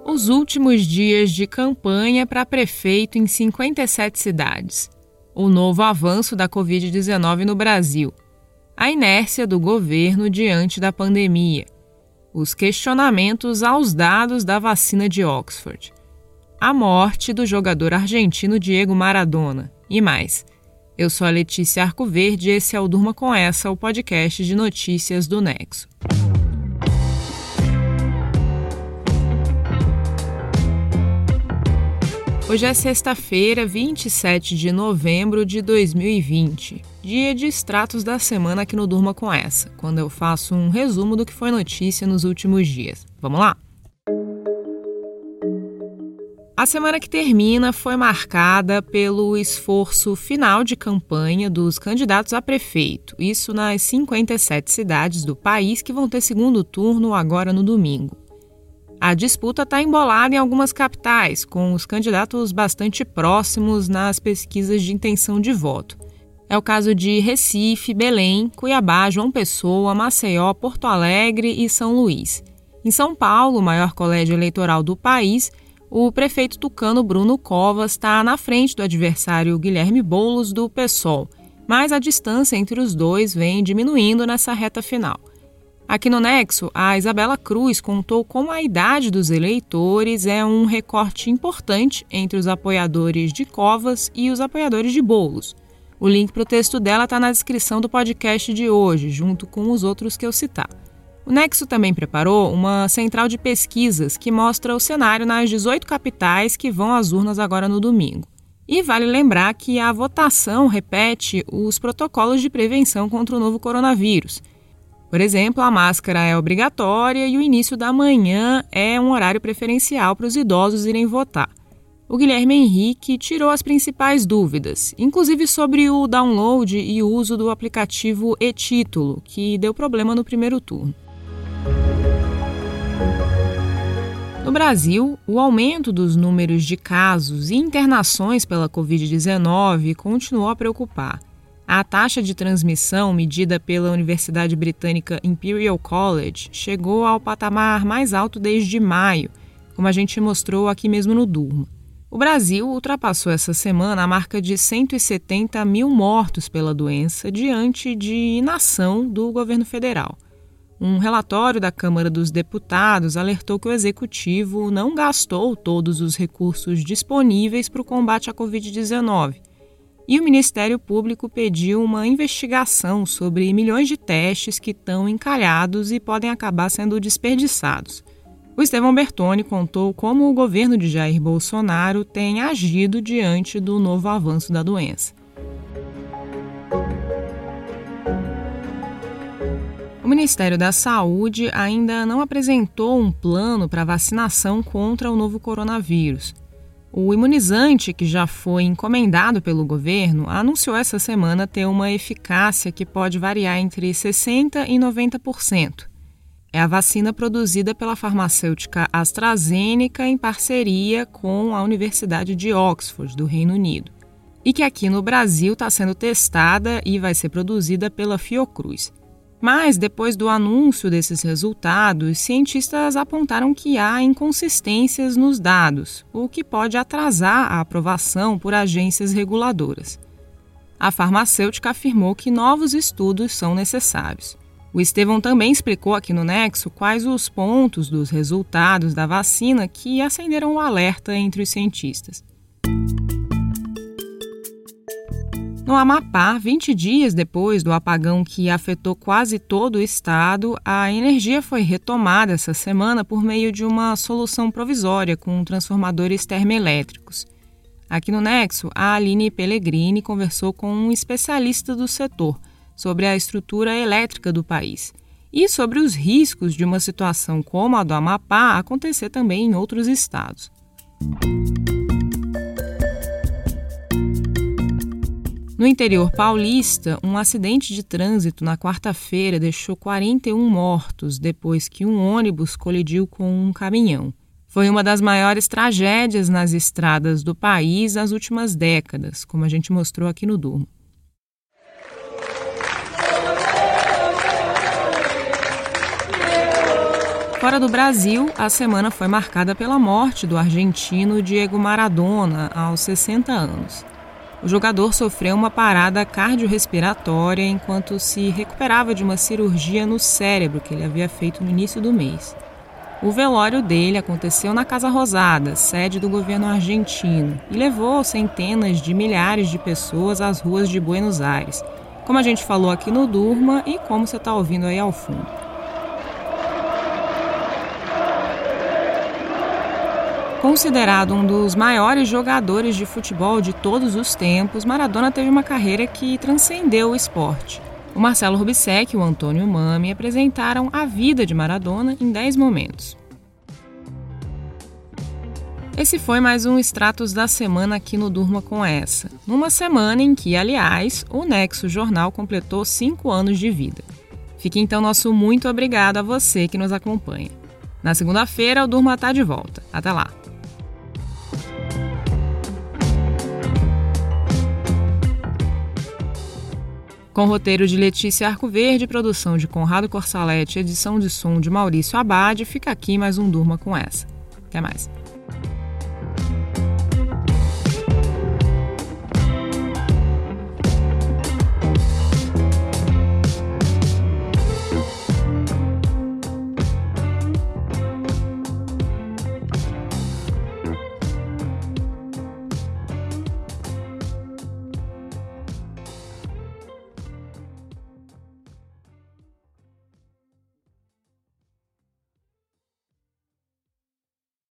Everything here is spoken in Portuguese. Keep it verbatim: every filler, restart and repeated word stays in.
Os últimos dias de campanha para prefeito em cinquenta e sete cidades. O novo avanço da covid dezenove no Brasil. A inércia do governo diante da pandemia. Os questionamentos aos dados da vacina de Oxford. A morte do jogador argentino Diego Maradona. E mais. Eu sou a Letícia Arcoverde e esse é o Durma Com Essa, o podcast de notícias do Nexo. Hoje é sexta-feira, vinte e sete de novembro de dois mil e vinte, dia de extratos da semana aqui no Durma Com Essa, quando eu faço um resumo do que foi notícia nos últimos dias. Vamos lá? A semana que termina foi marcada pelo esforço final de campanha dos candidatos a prefeito, isso nas cinquenta e sete cidades do país que vão ter segundo turno agora no domingo. A disputa está embolada em algumas capitais, com os candidatos bastante próximos nas pesquisas de intenção de voto. É o caso de Recife, Belém, Cuiabá, João Pessoa, Maceió, Porto Alegre e São Luís. Em São Paulo, o maior colégio eleitoral do país, o prefeito tucano Bruno Covas está na frente do adversário Guilherme Boulos do PSOL, mas a distância entre os dois vem diminuindo nessa reta final. Aqui no Nexo, a Isabela Cruz contou como a idade dos eleitores é um recorte importante entre os apoiadores de Covas e os apoiadores de Boulos. O link para o texto dela está na descrição do podcast de hoje, junto com os outros que eu citar. O Nexo também preparou uma central de pesquisas que mostra o cenário nas dezoito capitais que vão às urnas agora no domingo. E vale lembrar que a votação repete os protocolos de prevenção contra o novo coronavírus. Por exemplo, a máscara é obrigatória e o início da manhã é um horário preferencial para os idosos irem votar. O Guilherme Henrique tirou as principais dúvidas, inclusive sobre o download e uso do aplicativo e-Título, que deu problema no primeiro turno. No Brasil, o aumento dos números de casos e internações pela covid dezenove continuou a preocupar. A taxa de transmissão medida pela Universidade Britânica Imperial College chegou ao patamar mais alto desde maio, como a gente mostrou aqui mesmo no Durma. O Brasil ultrapassou essa semana a marca de cento e setenta mil mortos pela doença diante de inação do governo federal. Um relatório da Câmara dos Deputados alertou que o Executivo não gastou todos os recursos disponíveis para o combate à covid dezenove. E o Ministério Público pediu uma investigação sobre milhões de testes que estão encalhados e podem acabar sendo desperdiçados. O Estevão Bertoni contou como o governo de Jair Bolsonaro tem agido diante do novo avanço da doença. O Ministério da Saúde ainda não apresentou um plano para vacinação contra o novo coronavírus. O imunizante, que já foi encomendado pelo governo, anunciou essa semana ter uma eficácia que pode variar entre sessenta por cento e noventa por cento. É a vacina produzida pela farmacêutica AstraZeneca em parceria com a Universidade de Oxford, do Reino Unido, e que aqui no Brasil está sendo testada e vai ser produzida pela Fiocruz. Mas, depois do anúncio desses resultados, cientistas apontaram que há inconsistências nos dados, o que pode atrasar a aprovação por agências reguladoras. A farmacêutica afirmou que novos estudos são necessários. O Estevão também explicou aqui no Nexo quais os pontos dos resultados da vacina que acenderam o alerta entre os cientistas. No Amapá, vinte dias depois do apagão que afetou quase todo o estado, a energia foi retomada essa semana por meio de uma solução provisória com transformadores termoelétricos. Aqui no Nexo, a Aline Pellegrini conversou com um especialista do setor sobre a estrutura elétrica do país e sobre os riscos de uma situação como a do Amapá acontecer também em outros estados. No interior paulista, um acidente de trânsito na quarta-feira deixou quarenta e um mortos depois que um ônibus colidiu com um caminhão. Foi uma das maiores tragédias nas estradas do país nas últimas décadas, como a gente mostrou aqui no Durma. Fora do Brasil, a semana foi marcada pela morte do argentino Diego Maradona, aos sessenta anos. O jogador sofreu uma parada cardiorrespiratória enquanto se recuperava de uma cirurgia no cérebro que ele havia feito no início do mês. O velório dele aconteceu na Casa Rosada, sede do governo argentino, e levou centenas de milhares de pessoas às ruas de Buenos Aires, como a gente falou aqui no Durma e como você está ouvindo aí ao fundo. Considerado um dos maiores jogadores de futebol de todos os tempos, Maradona teve uma carreira que transcendeu o esporte. O Marcelo Rubissec e o Antônio Mami apresentaram a vida de Maradona em dez momentos. Esse foi mais um Extratos da Semana aqui no Durma com Essa, numa semana em que, aliás, o Nexo Jornal completou cinco anos de vida. Fique então nosso muito obrigado a você que nos acompanha. Na segunda-feira, o Durma está de volta. Até lá! Com roteiro de Letícia Arcoverde, produção de Conrado Corsalete, edição de som de Maurício Abad, fica aqui mais um Durma com Essa. Até mais.